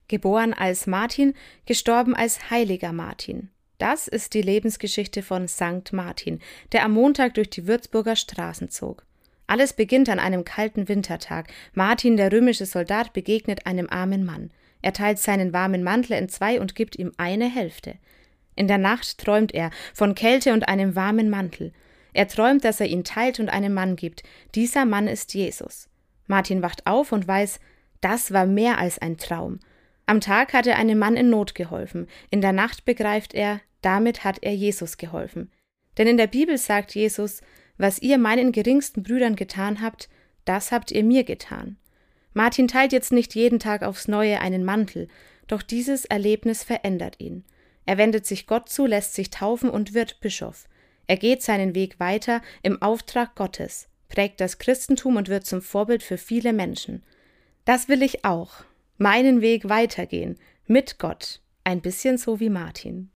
Geboren als Martin, gestorben als heiliger Martin. Das ist die Lebensgeschichte von Sankt Martin, der am Montag durch die Würzburger Straßen zog. Alles beginnt an einem kalten Wintertag. Martin, der römische Soldat, begegnet einem armen Mann. Er teilt seinen warmen Mantel in zwei und gibt ihm eine Hälfte. In der Nacht träumt er von Kälte und einem warmen Mantel. Er träumt, dass er ihn teilt und einem Mann gibt. Dieser Mann ist Jesus. Martin wacht auf und weiß, das war mehr als ein Traum. Am Tag hat er einem Mann in Not geholfen. In der Nacht begreift er, damit hat er Jesus geholfen. Denn in der Bibel sagt Jesus, was ihr meinen geringsten Brüdern getan habt, das habt ihr mir getan. Martin teilt jetzt nicht jeden Tag aufs Neue einen Mantel, doch dieses Erlebnis verändert ihn. Er wendet sich Gott zu, lässt sich taufen und wird Bischof. Er geht seinen Weg weiter im Auftrag Gottes, prägt das Christentum und wird zum Vorbild für viele Menschen. Das will ich auch. Meinen Weg weitergehen, mit Gott, ein bisschen so wie Martin.